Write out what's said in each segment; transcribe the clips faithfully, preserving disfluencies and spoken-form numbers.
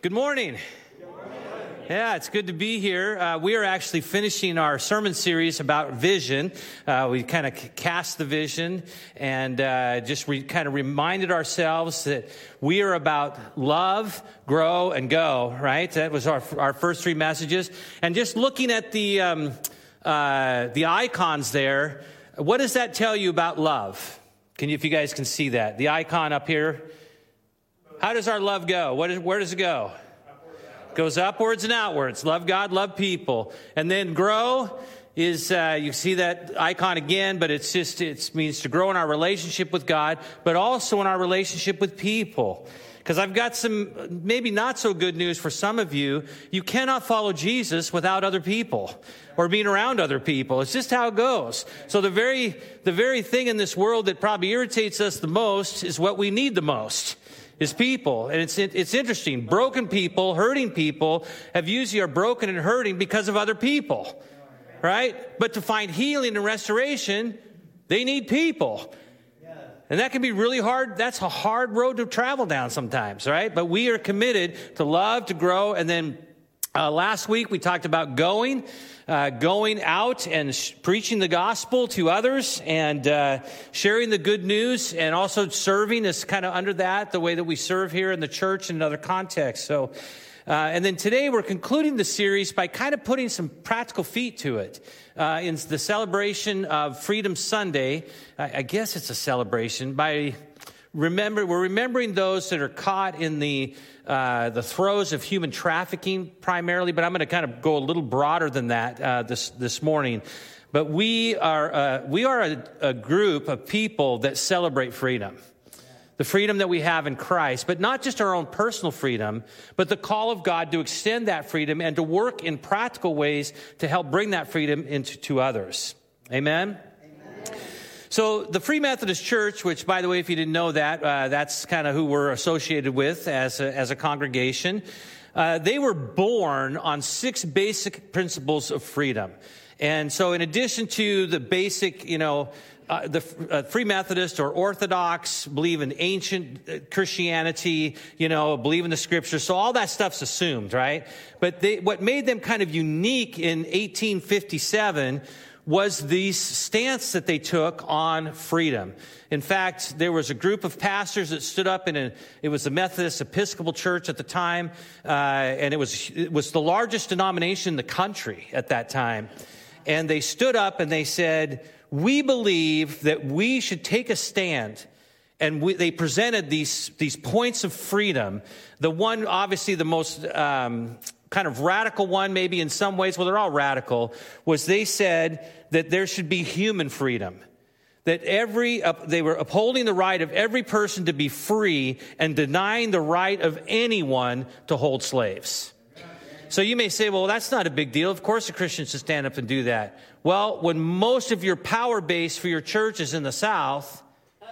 Good morning. Good morning. Yeah, it's good to be here. Uh, we are actually finishing our sermon series about vision. Uh, we kind of cast the vision and uh, just re- kind of reminded ourselves that we are about love, grow, and go, right? That was our our first three messages. And just looking at the um, uh, the icons there, what does that tell you about love? Can you, if you guys can see that, the icon up here? How does our love go? What is, where does it go? It goes upwards and outwards. Love God, love people. And then grow is, uh, you see that icon again, but it's just, it means to grow in our relationship with God, but also in our relationship with people. Because I've got some maybe not so good news for some of you. You cannot follow Jesus without other people or being around other people. It's just how it goes. So the very, the very thing in this world that probably irritates us the most is what we need the most. Is people. And it's it's interesting. Broken people, hurting people have usually are broken and hurting because of other people. Right? But to find healing and restoration, they need people. And that can be really hard. That's a hard road to travel down sometimes, right? But we are committed to love, to grow. And then uh, last week we talked about going, uh, going out and sh- preaching the gospel to others and uh, sharing the good news, and also serving is kind of under that, the way that we serve here in the church in another context. So, uh, and then today we're concluding the series by kind of putting some practical feet to it. Uh, in the celebration of Freedom Sunday, I, I guess it's a celebration by remember we're remembering those that are caught in the uh, the throes of human trafficking primarily, but I'm going to kind of go a little broader than that uh, this this morning. But we are uh, we are a, a group of people that celebrate freedom. The freedom that we have in Christ, but not just our own personal freedom, but the call of God to extend that freedom and to work in practical ways to help bring that freedom into to others. Amen? Amen. So the Free Methodist Church, which, by the way, if you didn't know that, uh, that's kind of who we're associated with as a, as a congregation. Uh, they were born on six basic principles of freedom. And so in addition to the basic, you know, Uh, the uh, Free Methodist or Orthodox believe in ancient Christianity, you know, believe in the scriptures. So all that stuff's assumed, right? But they, what made them kind of unique in eighteen fifty-seven was the stance that they took on freedom. In fact, there was a group of pastors that stood up in a, it was the Methodist Episcopal Church at the time, uh, and it was, it was the largest denomination in the country at that time. And they stood up and they said, we believe that we should take a stand, and we, they presented these these points of freedom. The one, obviously, the most um, kind of radical one, maybe in some ways, well, they're all radical, was they said that there should be human freedom. That every uh, they were upholding the right of every person to be free and denying the right of anyone to hold slaves. So you may say, well, that's not a big deal. Of course a Christian should stand up and do that. Well, when most of your power base for your church is in the South,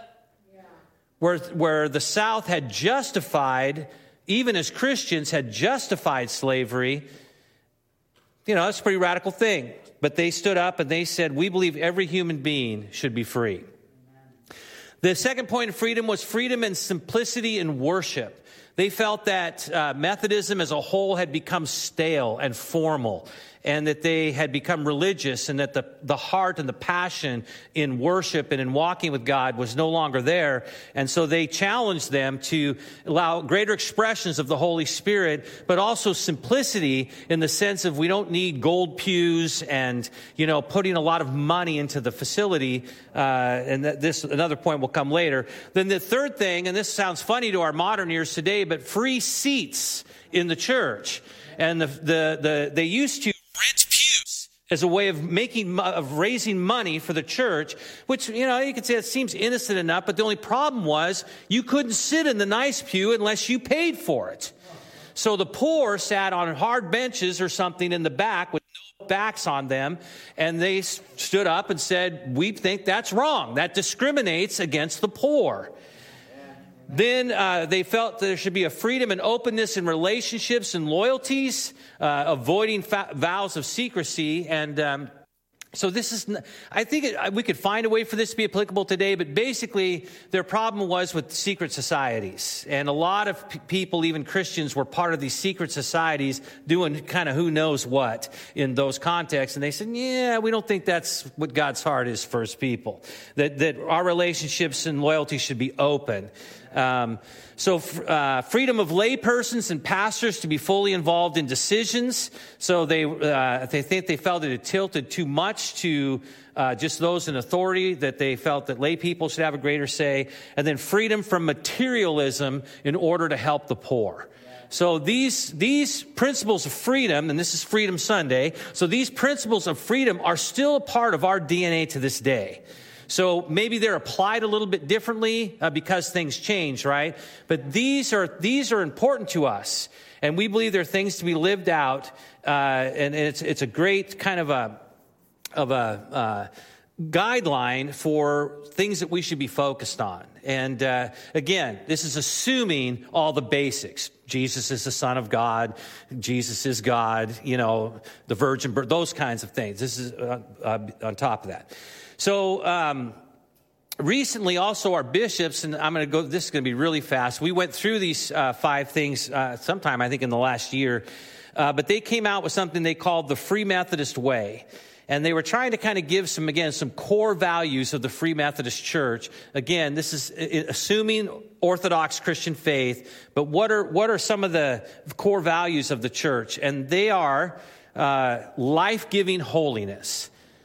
where, where the South had justified, even as Christians, had justified slavery, you know, that's a pretty radical thing. But they stood up and they said, we believe every human being should be free. The second point of freedom was freedom and simplicity in worship. They felt that uh, Methodism as a whole had become stale and formal, and that they had become religious, and that the, the heart and the passion in worship and in walking with God was no longer there. And so they challenged them to allow greater expressions of the Holy Spirit, but also simplicity in the sense of we don't need gold pews and, you know, putting a lot of money into the facility. Uh, and that this, another point will come later. Then the third thing, and this sounds funny to our modern ears today, but free seats in the church. And the, the, the, they used to rent pews as a way of making, of raising money for the church, which, you know, you could say it seems innocent enough, but the only problem was you couldn't sit in the nice pew unless you paid for it. So the poor sat on hard benches or something in the back with no backs on them, and they stood up and said, we think that's wrong. That discriminates against the poor. Then uh, they felt there should be a freedom and openness in relationships and loyalties, uh, avoiding fa- vows of secrecy. And um, So this is, I think it, we could find a way for this to be applicable today, but basically their problem was with secret societies. And a lot of p- people, even Christians, were part of these secret societies doing kind of who knows what in those contexts. And they said, yeah, we don't think that's what God's heart is for his people. That, that our relationships and loyalty should be open. Um, so uh, freedom of laypersons and pastors to be fully involved in decisions. So they uh, they think they felt it had tilted too much to uh, just those in authority, that they felt that lay people should have a greater say. And then freedom from materialism in order to help the poor. So these these principles of freedom, and this is Freedom Sunday, so these principles of freedom are still a part of our D N A to this day. So maybe they're applied a little bit differently uh, because things change, right? But these are these are important to us, and we believe they're things to be lived out. Uh, and it's it's a great kind of a of a uh, guideline for things that we should be focused on. And uh, again, this is assuming all the basics. Jesus is the Son of God. Jesus is God. You know, the virgin birth, those kinds of things. This is uh, uh, on top of that. So um, recently, also our bishops, and I'm going to go. This is going to be really fast. We went through these uh, five things uh, sometime, I think, in the last year. Uh, but they came out with something they called the Free Methodist Way. And they were trying to kind of give some, again, some core values of the Free Methodist Church. Again, this is assuming Orthodox Christian faith, but what are what are some of the core values of the church? And they are uh, life-giving holiness.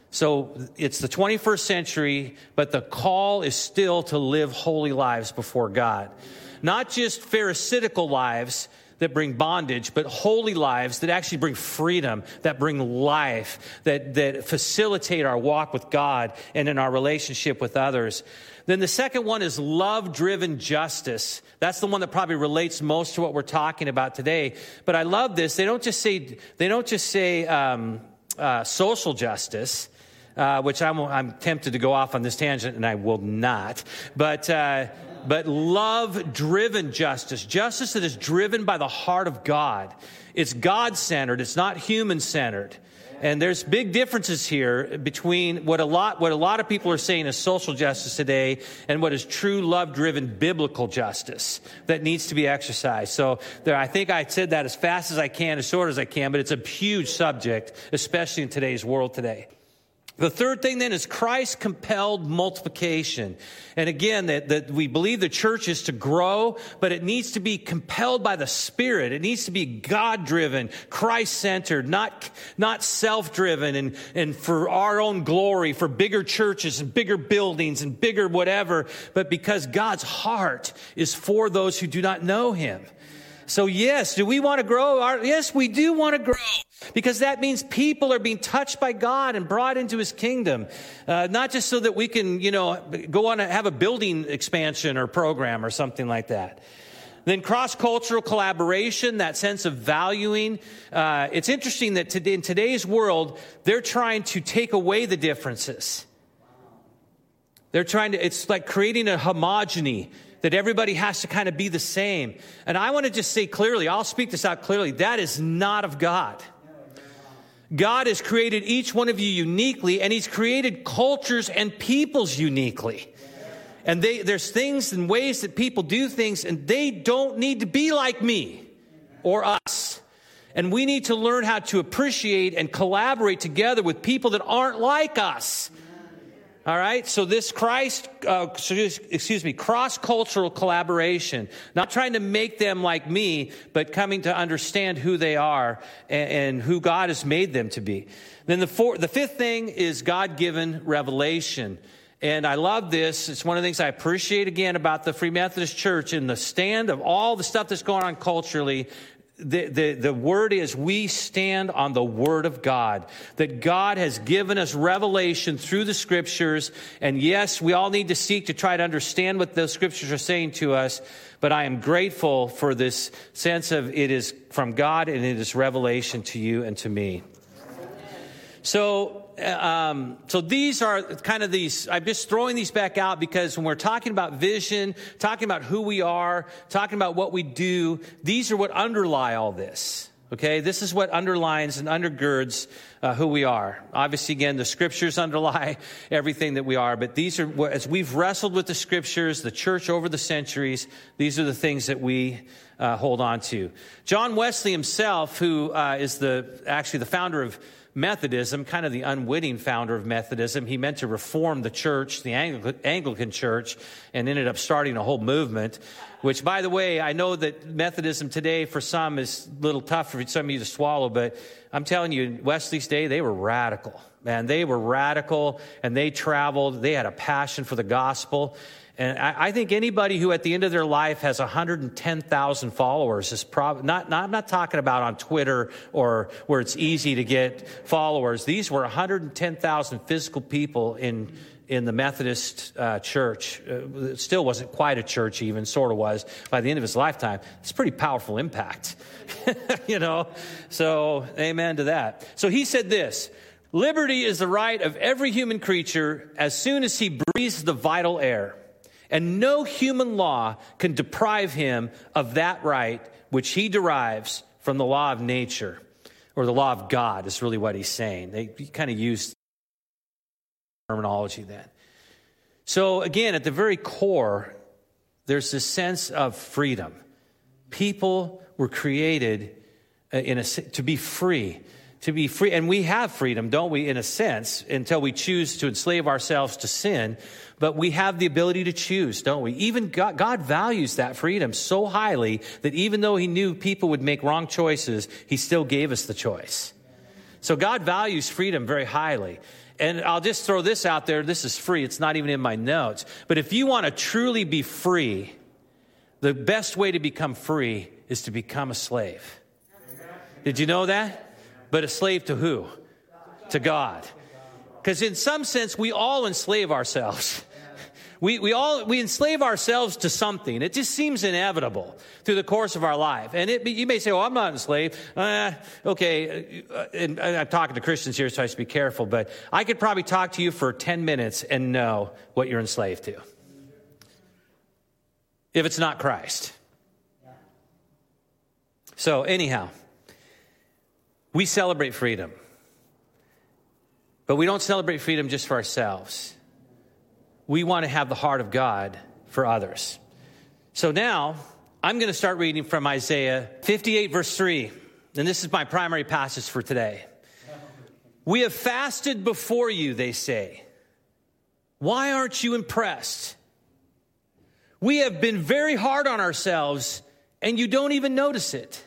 So it's the twenty-first century, but the call is still to live holy lives before God. Not just pharisaical lives that bring bondage, but holy lives that actually bring freedom, that bring life, that, that facilitate our walk with God and in our relationship with others. Then the second one is love-driven justice. That's the one that probably relates most to what we're talking about today. But I love this. They don't just say, they don't just say um, uh, social justice, uh, which I'm, I'm tempted to go off on this tangent, and I will not. But... Uh, But love-driven justice, justice that is driven by the heart of God. It's God-centered. It's not human-centered. And there's big differences here between what a lot what a lot of people are saying is social justice today and what is true love-driven biblical justice that needs to be exercised. So there, I think I said that as fast as I can, as short as I can, but it's a huge subject, especially in today's world today. The third thing then is Christ-compelled multiplication. And again, that, that we believe the church is to grow, but it needs to be compelled by the Spirit. It needs to be God-driven, Christ-centered, not, not self-driven and, and for our own glory, for bigger churches and bigger buildings and bigger whatever, but because God's heart is for those who do not know Him. So yes, do we want to grow? Our, yes, we do want to grow. Because that means people are being touched by God and brought into His kingdom. Uh, not just so that we can, you know, go on and have a building expansion or program or something like that. Then cross-cultural collaboration, that sense of valuing. Uh, it's interesting that today, in today's world, they're trying to take away the differences. They're trying to, it's like creating a homogeny that everybody has to kind of be the same. And I want to just say clearly, I'll speak this out clearly, that is not of God. God has created each one of you uniquely, and He's created cultures and peoples uniquely. And they, there's things and ways that people do things, and they don't need to be like me or us. And we need to learn how to appreciate and collaborate together with people that aren't like us. All right, so this Christ, uh, excuse me, cross-cultural collaboration, not trying to make them like me, but coming to understand who they are and, and who God has made them to be. Then the fourth, the fifth thing is God-given revelation. And I love this. It's one of the things I appreciate, again, about the Free Methodist Church and the stand of all the stuff that's going on culturally. The, the, the word is we stand on the Word of God, that God has given us revelation through the Scriptures. And yes, we all need to seek to try to understand what those Scriptures are saying to us. But I am grateful for this sense of it is from God and it is revelation to you and to me. So, um, so these are kind of these, I'm just throwing these back out because when we're talking about vision, talking about who we are, talking about what we do, these are what underlie all this. Okay, this is what underlines and undergirds uh, who we are. Obviously, again, the scriptures underlie everything that we are, but these are, as we've wrestled with the scriptures, the church over the centuries, these are the things that we uh, hold on to. John Wesley himself, who uh, is the actually the founder of Methodism, kind of the unwitting founder of Methodism. He meant to reform the church, the Anglican, Anglican church, and ended up starting a whole movement, which, by the way, I know that Methodism today for some is a little tough for some of you to swallow, but I'm telling you, in Wesley's day, they were radical. Man, they were radical, and they traveled. They had a passion for the gospel. And I, I think anybody who at the end of their life has one hundred ten thousand followers is probably not, not, I'm not talking about on Twitter or where it's easy to get followers. These were one hundred ten thousand physical people in, in the Methodist uh, church. Uh, it still wasn't quite a church even, sort of was by the end of his lifetime. It's a pretty powerful impact, you know? So amen to that. So he said this: liberty is the right of every human creature as soon as he breathes the vital air. And no human law can deprive him of that right which he derives from the law of nature, or the law of God is really what he's saying. They kind of use terminology then. So again, at the very core, there's this sense of freedom. People were created in a, to be free. To be free, and we have freedom, don't we, in a sense, until we choose to enslave ourselves to sin. But we have the ability to choose, don't we? Even God, God values that freedom so highly that even though he knew people would make wrong choices, he still gave us the choice. So God values freedom very highly. And I'll just throw this out there. This is free. It's not even in my notes. But if you want to truly be free, the best way to become free is to become a slave. Did you know that? But a slave to who? To God. Because in some sense, we all enslave ourselves. We we all we enslave ourselves to something. It just seems inevitable through the course of our life. And it, you may say, "Oh, I'm not enslaved." Uh, okay, and I'm talking to Christians here, so I should be careful. But I could probably talk to you for ten minutes and know what you're enslaved to, if it's not Christ. So anyhow, we celebrate freedom. But we don't celebrate freedom just for ourselves. We want to have the heart of God for others. So now, I'm going to start reading from Isaiah fifty-eight, verse three. And this is my primary passage for today. We have fasted before you, they say. Why aren't you impressed? We have been very hard on ourselves, and you don't even notice it.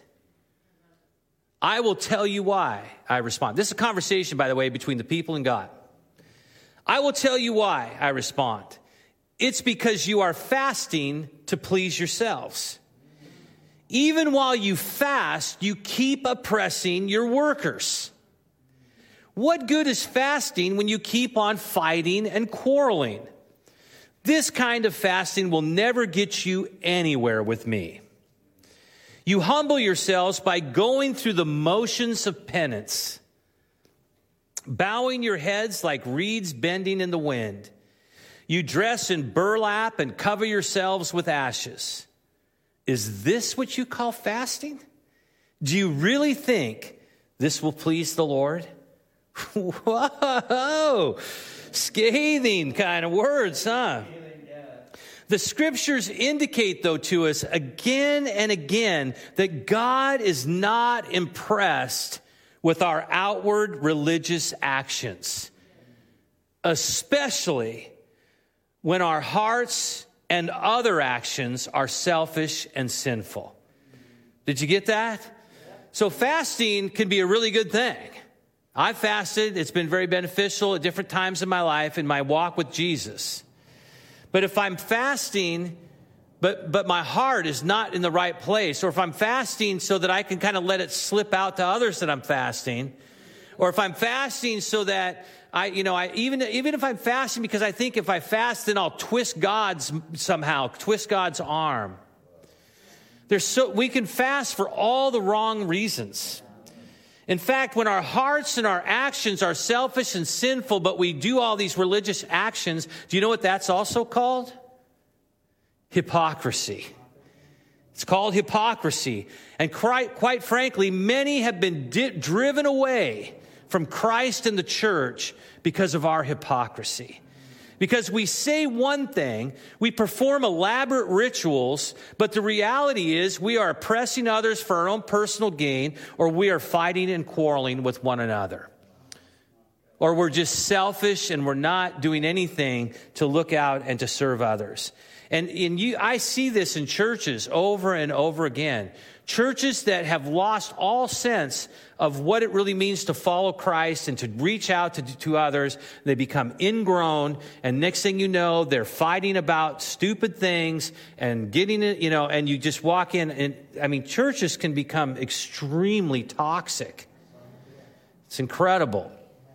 I will tell you why, I respond. This is a conversation, by the way, between the people and God. I will tell you why, I respond. It's because you are fasting to please yourselves. Even while you fast, you keep oppressing your workers. What good is fasting when you keep on fighting and quarreling? This kind of fasting will never get you anywhere with me. You humble yourselves by going through the motions of penance, bowing your heads like reeds bending in the wind. You dress in burlap and cover yourselves with ashes. Is this what you call fasting? Do you really think this will please the Lord? Whoa, scathing kind of words, huh? The scriptures indicate, though, to us again and again that God is not impressed with our outward religious actions, especially when our hearts and other actions are selfish and sinful. Did you get that? So fasting can be a really good thing. I've fasted. It's been very beneficial at different times in my life in my walk with Jesus. But if I'm fasting, but but my heart is not in the right place, or if I'm fasting so that I can kind of let it slip out to others that I'm fasting, or if I'm fasting so that I, you know, I even even if I'm fasting because I think if I fast, then I'll twist God's somehow, twist God's arm. There's so we can fast for all the wrong reasons. In fact, when our hearts and our actions are selfish and sinful, but we do all these religious actions, do you know what that's also called? Hypocrisy. It's called hypocrisy. And quite, quite frankly, many have been di- driven away from Christ and the church because of our hypocrisy. Because we say one thing, we perform elaborate rituals, but the reality is we are oppressing others for our own personal gain, or we are fighting and quarreling with one another. Or we're just selfish and we're not doing anything to look out and to serve others. And in you, I see this in churches over and over again. Churches that have lost all sense of what it really means to follow Christ and to reach out to, to others. They become ingrown, and next thing you know, they're fighting about stupid things and getting it, you know, and you just walk in. And I mean, churches can become extremely toxic. It's incredible.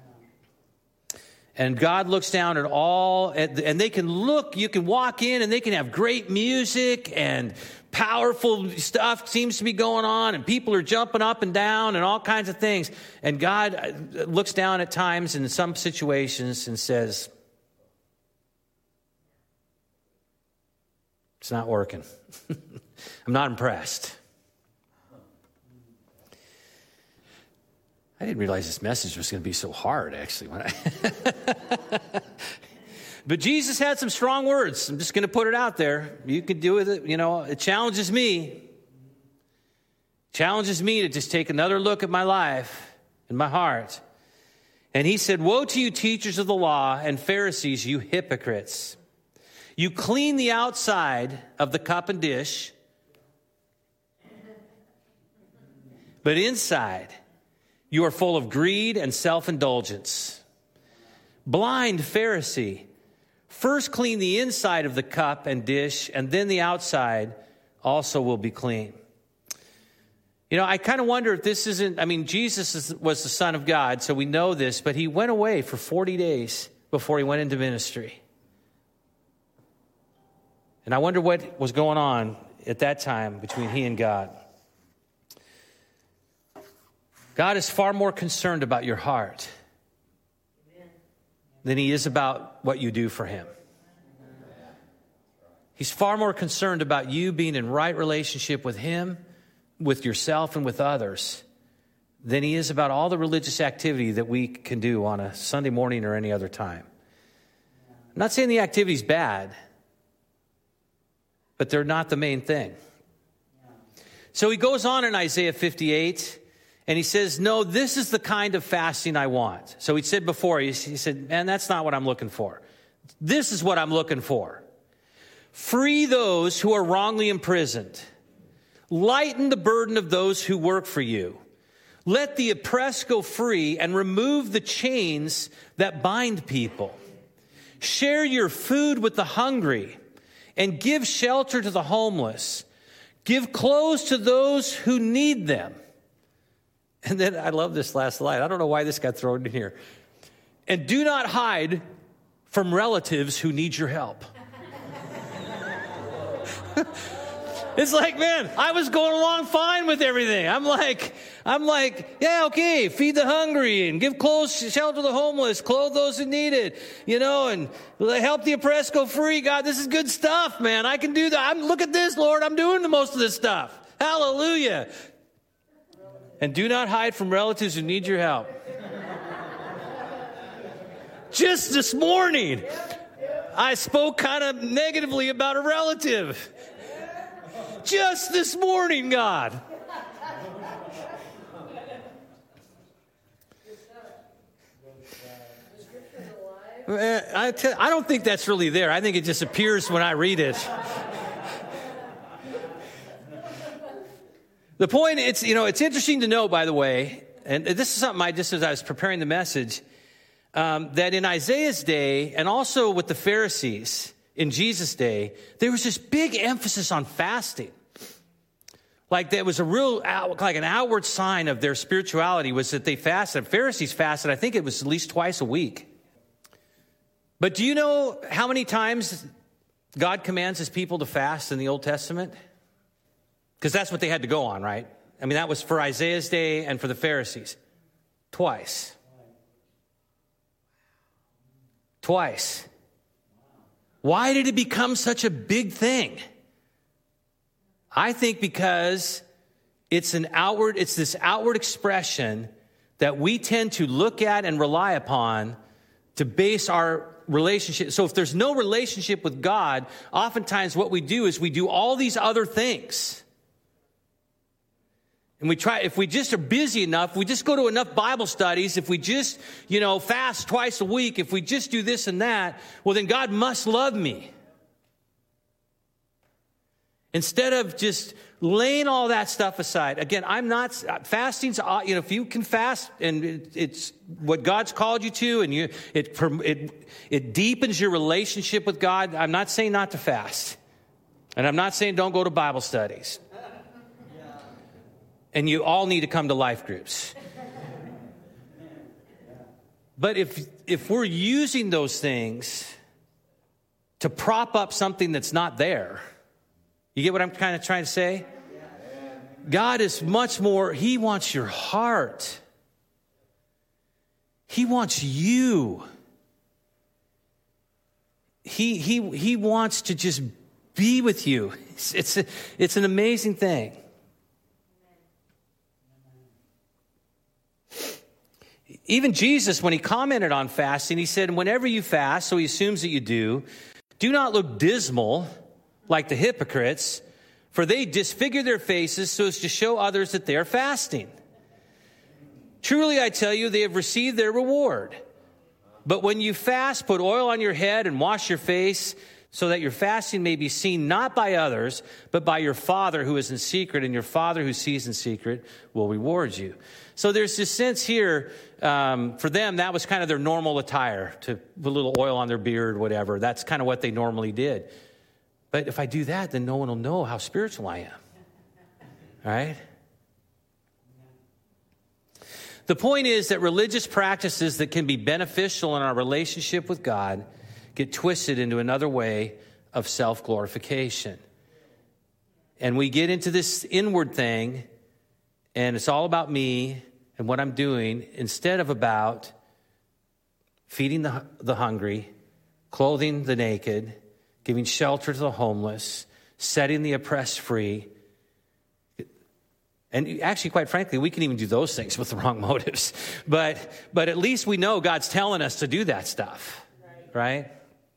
And God looks down at all, and they can look, you can walk in and they can have great music and powerful stuff seems to be going on, and people are jumping up and down and all kinds of things. And God looks down at times in some situations and says, it's not working. I'm not impressed. I didn't realize this message was going to be so hard, actually. When I But Jesus had some strong words. I'm just going to put it out there. You can do with it. You know, it challenges me. Challenges me to just take another look at my life and my heart. And he said, "Woe to you, teachers of the law and Pharisees, you hypocrites. You clean the outside of the cup and dish, but inside you are full of greed and self-indulgence. Blind Pharisee, first clean the inside of the cup and dish, and then the outside also will be clean." You know, I kind of wonder if this isn't, I mean, Jesus is, was the Son of God, so we know this, but he went away for forty days before he went into ministry. And I wonder what was going on at that time between he and God. God is far more concerned about your heart than he is about what you do for him. He's far more concerned about you being in right relationship with him, with yourself, and with others than he is about all the religious activity that we can do on a Sunday morning or any other time. I'm not saying the activity's bad, but they're not the main thing. So he goes on in Isaiah fifty-eight, and he says, no, this is the kind of fasting I want. So he said before, he said, man, that's not what I'm looking for. This is what I'm looking for. Free those who are wrongly imprisoned. Lighten the burden of those who work for you. Let the oppressed go free and remove the chains that bind people. Share your food with the hungry and give shelter to the homeless. Give clothes to those who need them. And then I love this last line. I don't know why this got thrown in here. And do not hide from relatives who need your help. It's like, man, I was going along fine with everything. I'm like, I'm like, yeah, okay, feed the hungry and give clothes, shelter to the homeless, clothe those who need it, you know, and help the oppressed go free. God, this is good stuff, man. I can do that. I'm, look at this, Lord. I'm doing the most of this stuff. Hallelujah. And do not hide from relatives who need your help. Just this morning, I spoke kind of negatively about a relative. Just this morning, God. I, tell, I don't think that's really there. I think it just appears when I read it. The point, it's, you know, it's interesting to know, by the way, and this is something I just, as I was preparing the message, um, that in Isaiah's day, and also with the Pharisees in Jesus' day, there was this big emphasis on fasting. Like there was a real, like an outward sign of their spirituality was that they fasted. Pharisees fasted, I think it was at least twice a week. But do you know how many times God commands his people to fast in the Old Testament? Because that's what they had to go on, right? I mean, that was for Isaiah's day and for the Pharisees. Twice. Twice. Why did it become such a big thing? I think because it's an outward, it's this outward expression that we tend to look at and rely upon to base our relationship. So if there's no relationship with God, oftentimes what we do is we do all these other things. And we try, if we just are busy enough, we just go to enough Bible studies, if we just, you know, fast twice a week, if we just do this and that, well, then God must love me. Instead of just laying all that stuff aside. Again, I'm not, fasting's, you know, if you can fast and it, it's what God's called you to and you, it, it, it deepens your relationship with God, I'm not saying not to fast. And I'm not saying don't go to Bible studies. And you all need to come to life groups. But if if we're using those things to prop up something that's not there, you get what I'm kind of trying to say? God is much more, he wants your heart. He wants you. He he he wants to just be with you. It's it's, a, it's an amazing thing. Even Jesus, when he commented on fasting, he said, whenever you fast, so he assumes that you do, do not look dismal like the hypocrites, for they disfigure their faces so as to show others that they are fasting. Truly, I tell you, they have received their reward. But when you fast, put oil on your head and wash your face, so that your fasting may be seen not by others, but by your Father who is in secret, and your Father who sees in secret will reward you. So there's this sense here, um, for them, that was kind of their normal attire, to put a little oil on their beard, whatever. That's kind of what they normally did. But if I do that, then no one will know how spiritual I am. All right? The point is that religious practices that can be beneficial in our relationship with God get twisted into another way of self-glorification. And we get into this inward thing, and it's all about me and what I'm doing, instead of about feeding the, the hungry, clothing the naked, giving shelter to the homeless, setting the oppressed free. And actually, quite frankly, we can even do those things with the wrong motives. But but at least we know God's telling us to do that stuff, right?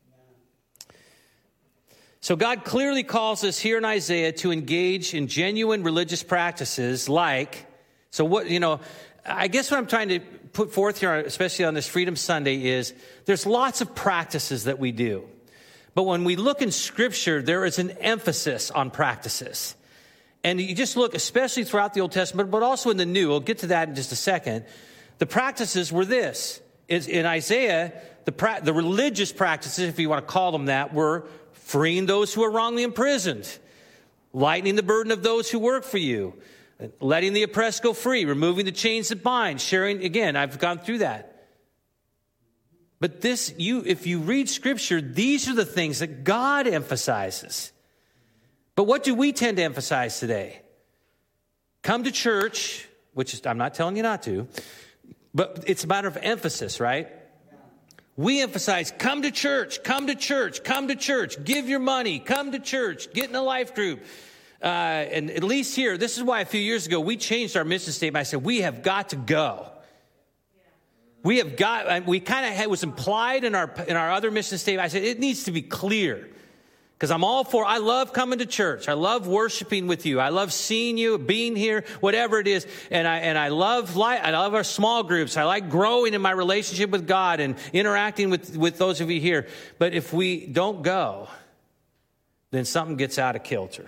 So God clearly calls us here in Isaiah to engage in genuine religious practices like, so what, you know, I guess what I'm trying to put forth here, especially on this Freedom Sunday, is there's lots of practices that we do. But when we look in Scripture, there is an emphasis on practices. And you just look, especially throughout the Old Testament, but also in the New, we'll get to that in just a second. The practices were this. In Isaiah, the, pra- the religious practices, if you want to call them that, were freeing those who are wrongly imprisoned, lightening the burden of those who work for you, letting the oppressed go free, removing the chains that bind, sharing, again, I've gone through that. But this, you, if you read Scripture, these are the things that God emphasizes. But what do we tend to emphasize today? Come to church, which is, I'm not telling you not to, but it's a matter of emphasis, right? We emphasize, come to church, come to church, come to church, give your money, come to church, get in a life group. Uh, and at least here, this is why a few years ago, we changed our mission statement. I said, we have got to go. We have got, we kind of had, it was implied in our, in our other mission statement. I said, it needs to be clear. Because I'm all for, I love coming to church. I love worshiping with you. I love seeing you, being here, whatever it is. And I and I love life. I love our small groups. I like growing in my relationship with God and interacting with, with those of you here. But if we don't go, then something gets out of kilter.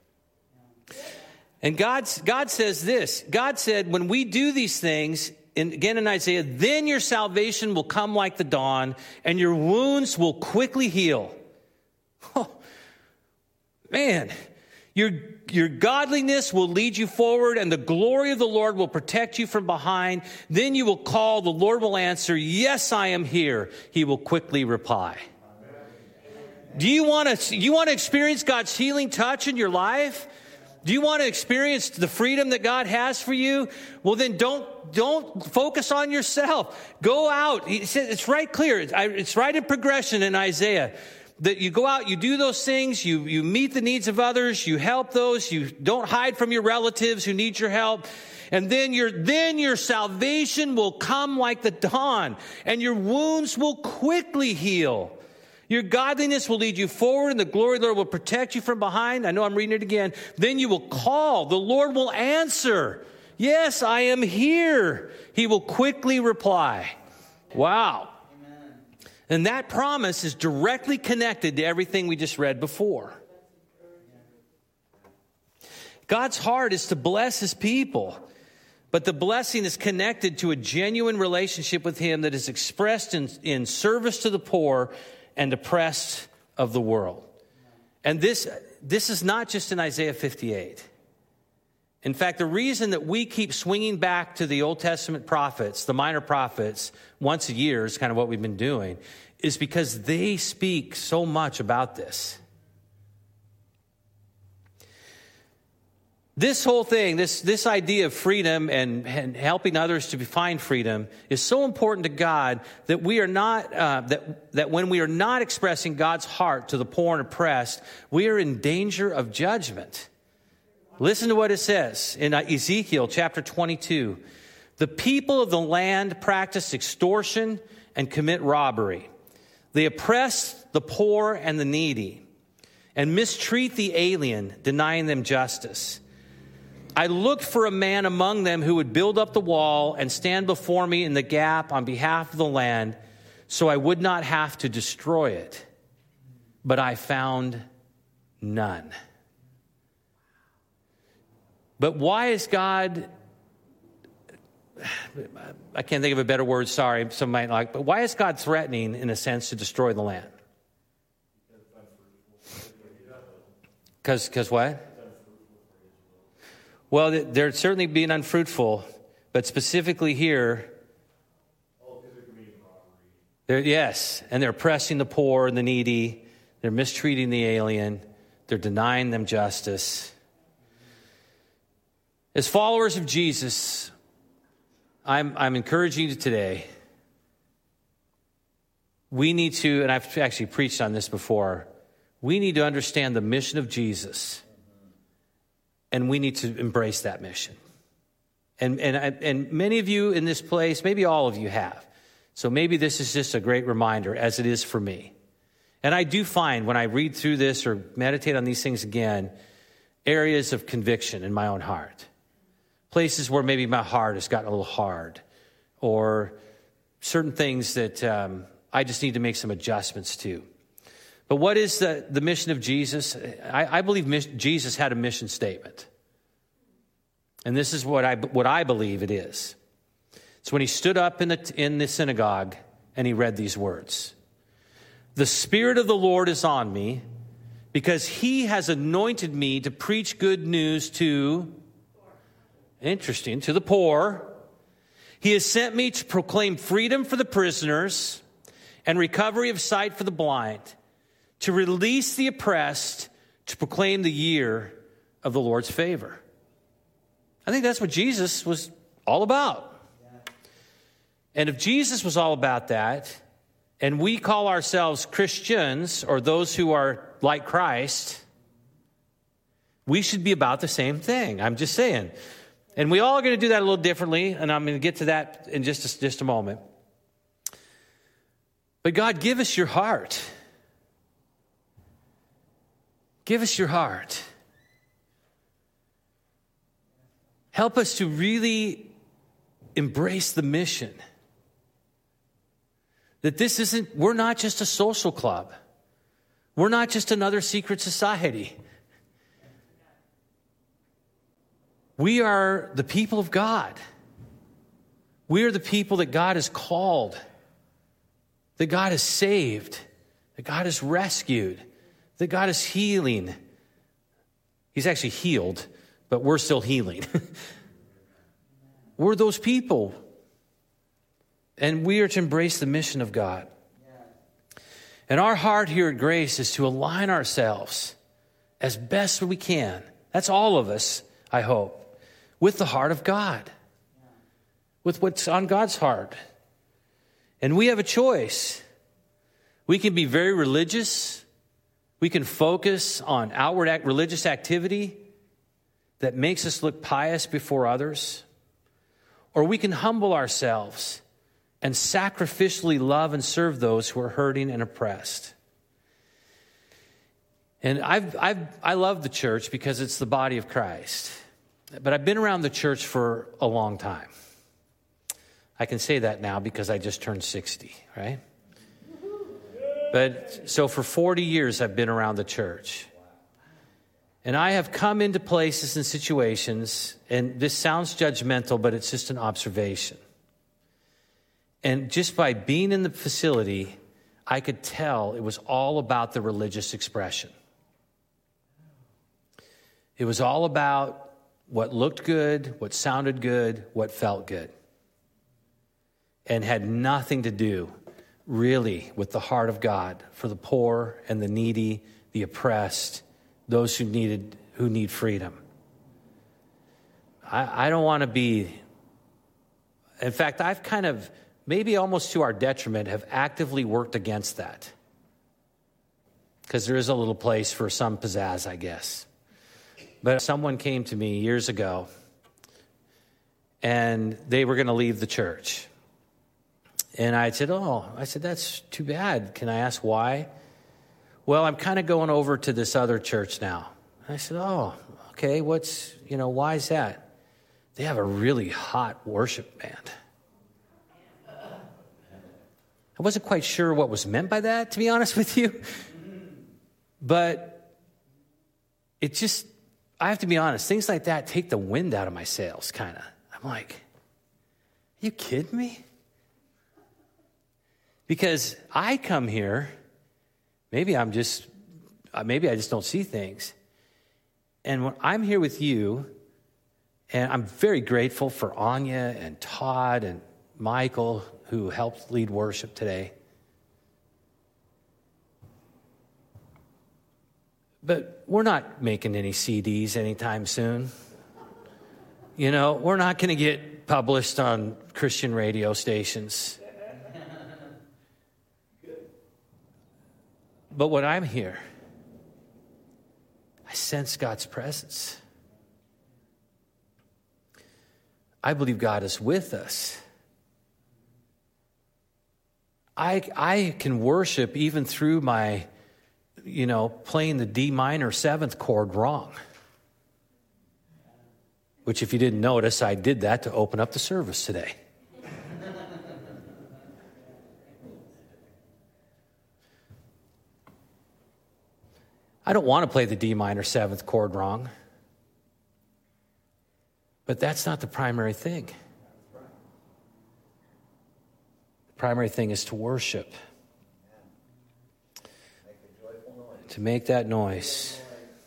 And God's, God says this. God said, when we do these things, and again in Isaiah, then your salvation will come like the dawn, and your wounds will quickly heal. Oh, man, your, your godliness will lead you forward, and the glory of the Lord will protect you from behind. Then you will call, the Lord will answer, yes, I am here. He will quickly reply. Amen. Do you want to, you want to experience God's healing touch in your life? Do you want to experience the freedom that God has for you? Well, then don't don't focus on yourself. Go out. He said, it's right clear. It's right in progression in Isaiah. that you go out, you do those things, you, you meet the needs of others, you help those, you don't hide from your relatives who need your help. And then your, then your salvation will come like the dawn, and your wounds will quickly heal. Your godliness will lead you forward, and the glory of the Lord will protect you from behind. I know I'm reading it again. Then you will call. The Lord will answer. Yes, I am here. He will quickly reply. Wow. Amen. And that promise is directly connected to everything we just read before. God's heart is to bless his people. But the blessing is connected to a genuine relationship with him that is expressed in, in service to the poor and oppressed of the world. And this, this is not just in Isaiah fifty-eight. In fact, the reason that we keep swinging back to the Old Testament prophets, the minor prophets, once a year is kind of what we've been doing, is because they speak so much about this. This whole thing, this, this idea of freedom and, and helping others to find freedom is so important to God that we are not, uh, that, that when we are not expressing God's heart to the poor and oppressed, we are in danger of judgment. Listen to what it says in Ezekiel chapter twenty-two. The people of the land practice extortion and commit robbery. They oppress the poor and the needy and mistreat the alien, denying them justice. I looked for a man among them who would build up the wall and stand before me in the gap on behalf of the land, so I would not have to destroy it. But I found none. But why is God, I can't think of a better word, sorry, some might like, but why is God threatening, in a sense, to destroy the land? Because because what? Well, they're certainly being unfruitful, but specifically here, they're, yes, and they're oppressing the poor and the needy. They're mistreating the alien. They're denying them justice. As followers of Jesus, I'm, I'm encouraging you today. We need to, and I've actually preached on this before, we need to understand the mission of Jesus. And we need to embrace that mission. And, and, and many of you in this place, maybe all of you have. So maybe this is just a great reminder, as it is for me. And I do find when I read through this or meditate on these things again, areas of conviction in my own heart. Places where maybe my heart has gotten a little hard. Or certain things that um, I just need to make some adjustments to. But what is the, the mission of Jesus? I, I believe mission, Jesus had a mission statement. And this is what I, what I believe it is. It's when he stood up in the, in the synagogue and he read these words. The Spirit of the Lord is on me because he has anointed me to preach good news to, interesting, to the poor. He has sent me to proclaim freedom for the prisoners and recovery of sight for the blind, to release the oppressed, to proclaim the year of the Lord's favor. I think that's what Jesus was all about. And if Jesus was all about that, and we call ourselves Christians, or those who are like Christ, we should be about the same thing. I'm just saying. And we all are going to do that a little differently, and I'm going to get to that in just a, just a moment. But God, give us your heart. Give us your heart. Help us to really embrace the mission. That this isn't, we're not just a social club. We're not just another secret society. We are the people of God. We are the people that God has called, that God has saved, that God has rescued, that God is healing. He's actually healed, but we're still healing. We're those people. And we are to embrace the mission of God. And our heart here at Grace is to align ourselves as best we can. That's all of us, I hope, with the heart of God, with what's on God's heart. And we have a choice. We can be very religious We can focus on outward act, religious activity that makes us look pious before others, or we can humble ourselves and sacrificially love and serve those who are hurting and oppressed. And I've, I've, I love the church because it's the body of Christ. But I've been around the church for a long time. I can say that now because I just turned sixty, right? But so for forty years, I've been around the church. And I have come into places and situations, and this sounds judgmental, but it's just an observation. And just by being in the facility, I could tell it was all about the religious expression. It was all about what looked good, what sounded good, what felt good. And had nothing to do, really, with the heart of God for the poor and the needy, the oppressed, those who needed, who need freedom. I, I don't want to be, in fact, I've kind of, maybe almost to our detriment, have actively worked against that. Because there is a little place for some pizzazz, I guess. But someone came to me years ago, and they were going to leave the church. And I said, oh, I said, that's too bad. Can I ask why? Well, I'm kind of going over to this other church now. And I said, oh, okay, what's, you know, why is that? They have a really hot worship band. I wasn't quite sure what was meant by that, to be honest with you. But it just, I have to be honest, things like that take the wind out of my sails, kind of. I'm like, are you kidding me? Because I come here, maybe I'm just, maybe I just don't see things. And when I'm here with you, and I'm very grateful for Anya and Todd and Michael, who helped lead worship today. But we're not making any C Ds anytime soon. You know, we're not going to get published on Christian radio stations. But when I'm here, I sense God's presence. I believe God is with us. I, I can worship even through my, you know, playing the D minor seventh chord wrong. Which, if you didn't notice, I did that to open up the service today. I don't want to play the D minor seventh chord wrong. But that's not the primary thing. The primary thing is to worship. To make that noise.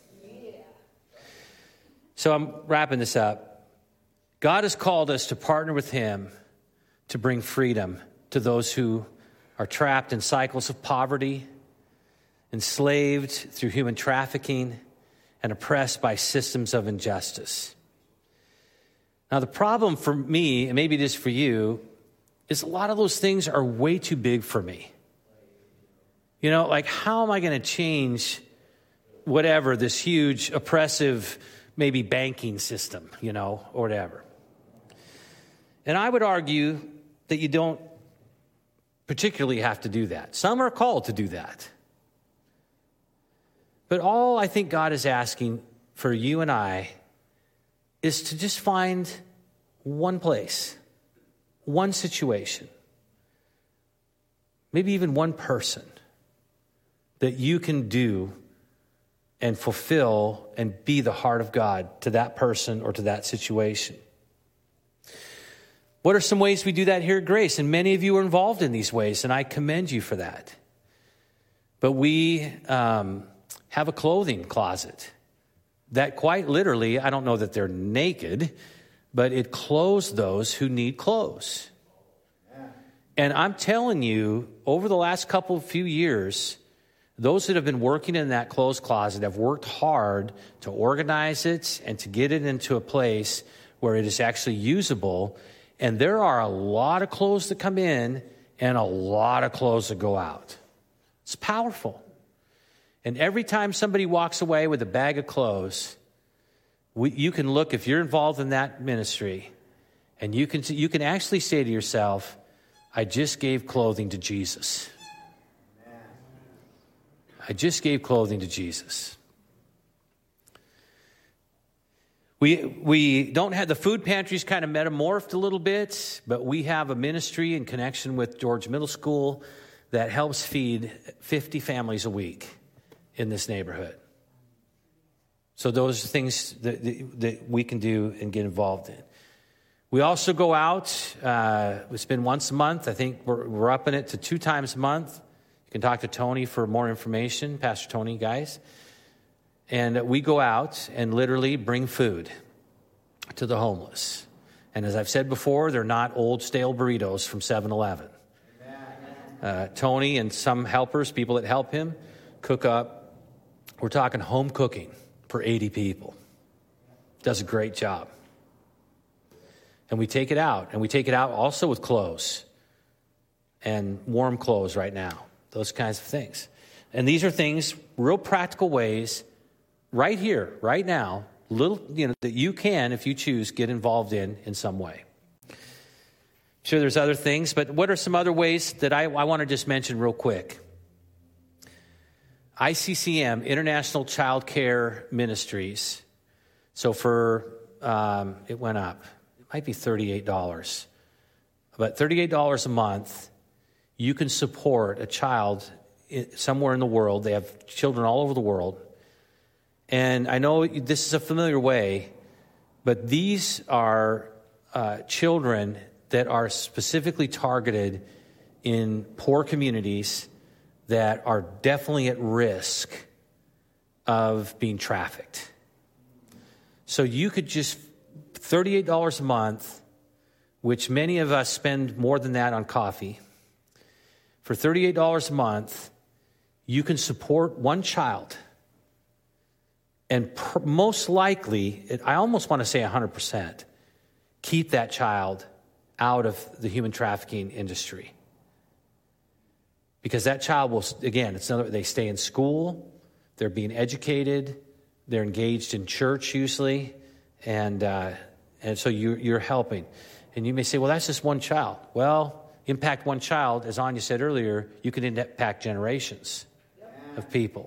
So I'm wrapping this up. God has called us to partner with Him to bring freedom to those who are trapped in cycles of poverty, enslaved through human trafficking, and oppressed by systems of injustice. Now, the problem for me, and maybe it is for you, is a lot of those things are way too big for me. You know, like, how am I going to change whatever, this huge, oppressive, maybe banking system, you know, or whatever? And I would argue that you don't particularly have to do that. Some are called to do that. But all I think God is asking for you and I is to just find one place, one situation, maybe even one person that you can do and fulfill and be the heart of God to that person or to that situation. What are some ways we do that here at Grace? And many of you are involved in these ways, and I commend you for that. But we um, have a clothing closet that quite literally, I don't know that they're naked, but it clothes those who need clothes. And I'm telling you, over the last couple of few years, those that have been working in that clothes closet have worked hard to organize it and to get it into a place where it is actually usable. And there are a lot of clothes that come in and a lot of clothes that go out. It's powerful. And every time somebody walks away with a bag of clothes, we, you can look, if you're involved in that ministry, and you can you can actually say to yourself, I just gave clothing to Jesus. I just gave clothing to Jesus. We we don't have, the food pantry's kind of metamorphed a little bit, but we have a ministry in connection with George Middle School that helps feed fifty families a week in this neighborhood. So those are things that, that we can do and get involved in. We also go out. Uh, it's been once a month. I think we're, we're upping it to two times a month. You can talk to Tony for more information, Pastor Tony, guys. And we go out and literally bring food to the homeless. And as I've said before, they're not old stale burritos from seven eleven. Uh, Tony and some helpers, people that help him, cook up. We're talking home cooking for eighty people. Does a great job. And we take it out. And we take it out also with clothes. And warm clothes right now. Those kinds of things. And these are things, real practical ways, right here, right now, little, you know, that you can, if you choose, get involved in in some way. Sure, there's other things, but what are some other ways that I, I want to just mention real quick? I C C M, International Child Care Ministries. So for, um, it went up. Might be thirty-eight dollars. But thirty-eight dollars a month, you can support a child somewhere in the world. They have children all over the world. And I know this is a familiar way, but these are uh, children that are specifically targeted in poor communities that are definitely at risk of being trafficked. So you could just thirty-eight dollars a month, which many of us spend more than that on coffee. For thirty-eight dollars a month, you can support one child. And per, most likely, it, I almost want to say one hundred percent, keep that child out of the human trafficking industry. Because that child will, again, it's another, they stay in school, they're being educated, they're engaged in church usually, and uh, and so you, you're helping. And you may say, well, that's just one child. Well, impact one child, as Anya said earlier, you can impact generations of people.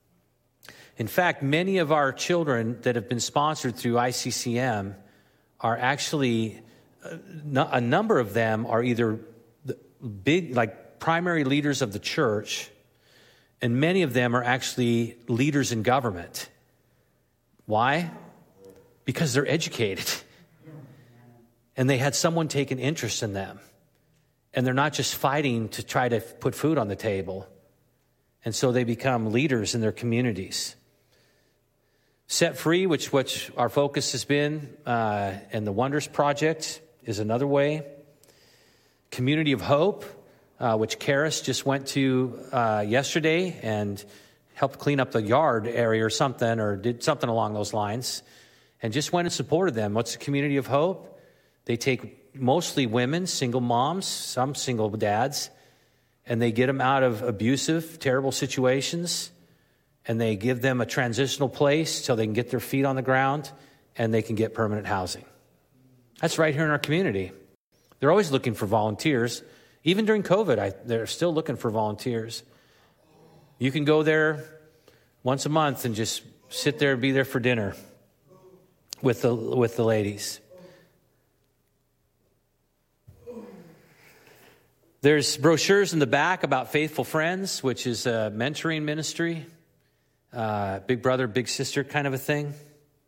In fact, many of our children that have been sponsored through I C C M are actually, a number of them are either big, like primary leaders of the church, and many of them are actually leaders in government. Why? Because they're educated. And they had someone take an interest in them. And they're not just fighting to try to put food on the table. And so they become leaders in their communities. Set Free, which, which our focus has been, uh, and the Wonders Project is another way. Community of Hope, uh, which Karis just went to uh, yesterday and helped clean up the yard area or something, or did something along those lines, and just went and supported them. What's the Community of Hope? They take mostly women, single moms, some single dads, and they get them out of abusive, terrible situations, and they give them a transitional place so they can get their feet on the ground and they can get permanent housing. That's right here in our community. They're always looking for volunteers. Even during COVID, I, they're still looking for volunteers. You can go there once a month and just sit there and be there for dinner with the with the ladies. There's brochures in the back about Faithful Friends, which is a mentoring ministry, uh, big brother, big sister kind of a thing.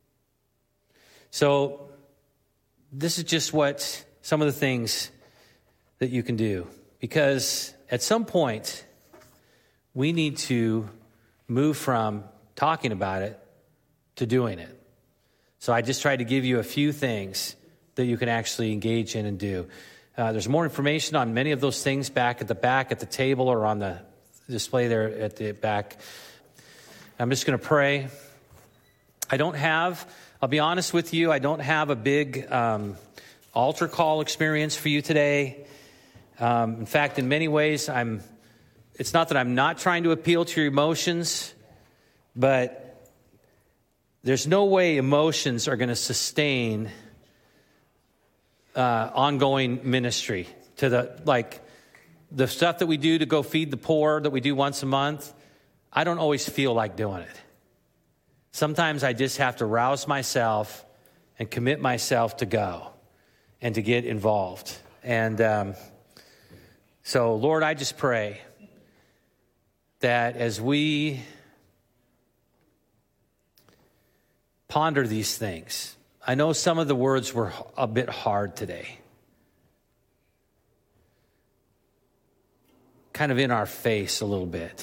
So this is just what some of the things that you can do. Because at some point, we need to move from talking about it to doing it. So I just tried to give you a few things that you can actually engage in and do. Uh, there's more information on many of those things back at the back at the table or on the display there at the back. I'm just going to pray. I don't have, I'll be honest with you, I don't have a big um, altar call experience for you today. Um, in fact, in many ways, I'm. It's not that I'm not trying to appeal to your emotions, But there's no way emotions are going to sustain uh, ongoing ministry to the, like, the stuff that we do to go feed the poor that we do once a month. I don't always feel like doing it. Sometimes I just have to rouse myself and commit myself to go and to get involved. And um, so, Lord, I just pray that as we ponder these things, I know some of the words were a bit hard today, kind of in our face a little bit.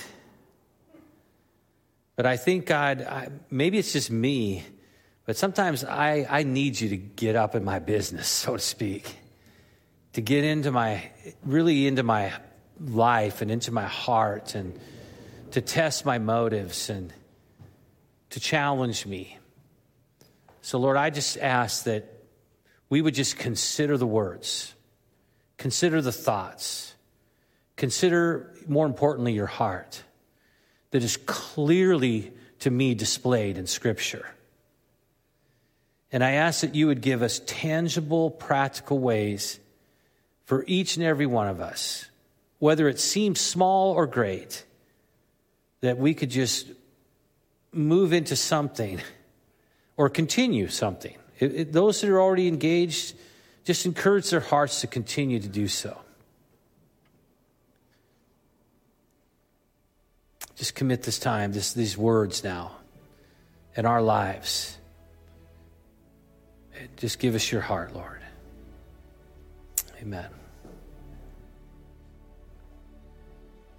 But I think, God, I, maybe it's just me, but sometimes I, I need you to get up in my business, so to speak, to get into my, really into my life and into my heart, and to test my motives and to challenge me. So, Lord, I just ask that we would just consider the words, consider the thoughts, consider, more importantly, your heart that is clearly, to me, displayed in Scripture. And I ask that you would give us tangible, practical ways for each and every one of us, whether it seems small or great, that we could just move into something or continue something. It, it, those that are already engaged, just encourage their hearts to continue to do so. Just commit this time, this, these words now in our lives. Just give us your heart, Lord. Amen.